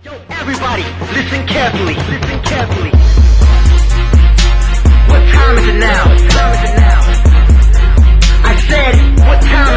Yo, everybody, listen carefully, listen carefully. What time is it now? What time is it now? I said, what time